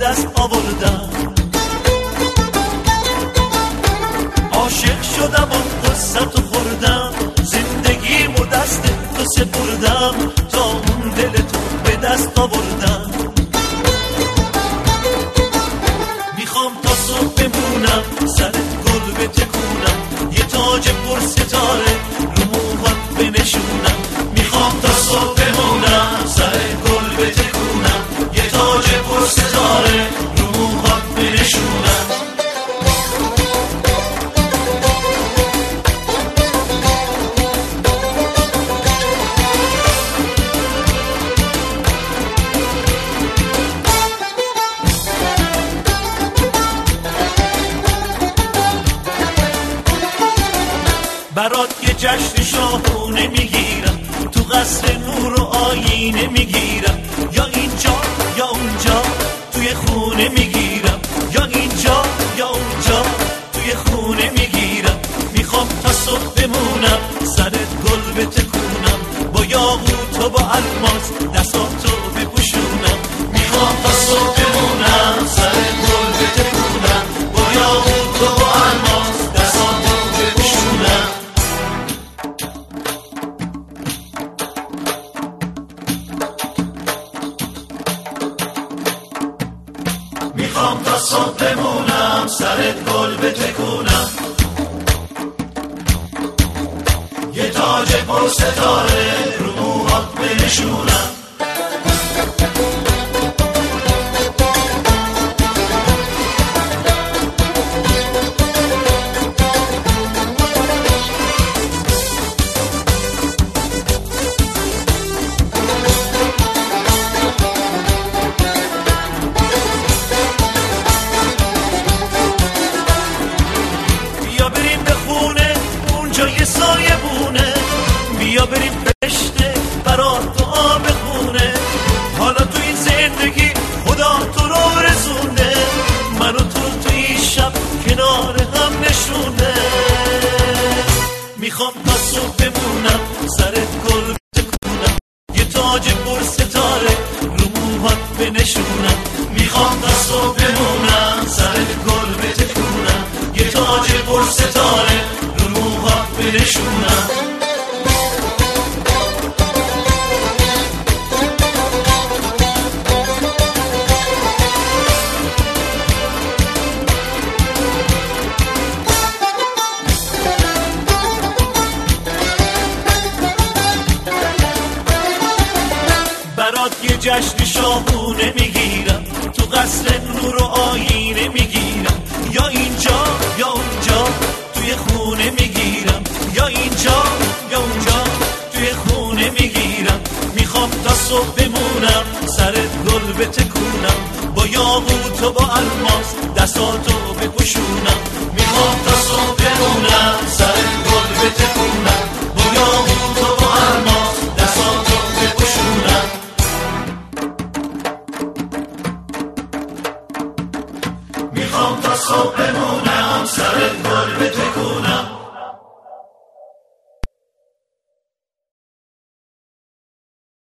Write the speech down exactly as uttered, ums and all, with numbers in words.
دست آوردم، عاشق شدم و قصت خوردم، زندگیمو دست تو سپردم تا اون دل تو به دست آوردم. میخوام تا صبح بمونم سرت گل بتکونم، یه تاج پر ستاره رو موهات بنشونم. میخوام تا صبح بمونم سرت گل بتکونم، یه تاج پر ستاره رو موهات بنشونم. برات یه جشن شاهونه میگیرم، تو قصر نور و آینه میگیرم، یا اینجا یا اونجا توی خونه میگیرم، یا اینجا یا اونجا توی خونه میگیرم. میخوام تا صبح بمونم سرت گل بتکونم، با یاقوت و با الماس دستاتو بپوشونم. میخوام تا صبح بمونم سرت گل بتکونم، با یاقوت و با الماس دستاتو بپوشونم. میخوام تا صبح بمونم سرت گل بتکونم، یه تاج پر ستاره رو موهات بنشونم. سایه بونه، بیا بریم پشته برات دعا بخونه. حالا تو این زندگی خدا تو رو رسونه، منو تو توی شب کنار هم نشونه. میخوام تا صبح بمونم سرت گل بتکونم، یه تاج پر ستاره رو موهات بنشونم. میخوام تا صبح بمونم سرت گل بتکونم، یه تاج پر ستاره رو موهات بنشونم. برات یه جشن شاهونه میگیرم، تو قصر نور و آینه میگیرم، یا اینجا یا اونجا توی خونه میگیرم، یا اینجا یا اونجا توی خونه میگیرم. میخوام تا صبح بمونم سرت گل بتکونم، با یاقوت و با الماس دستاتو بپوشونم. میخوام تا صبح بمونم سرت گل بتکونم، با یاقوت و با الماس دستاتو بپوشونم. میخوام تا صبح بمونم سرت گل بتکونم،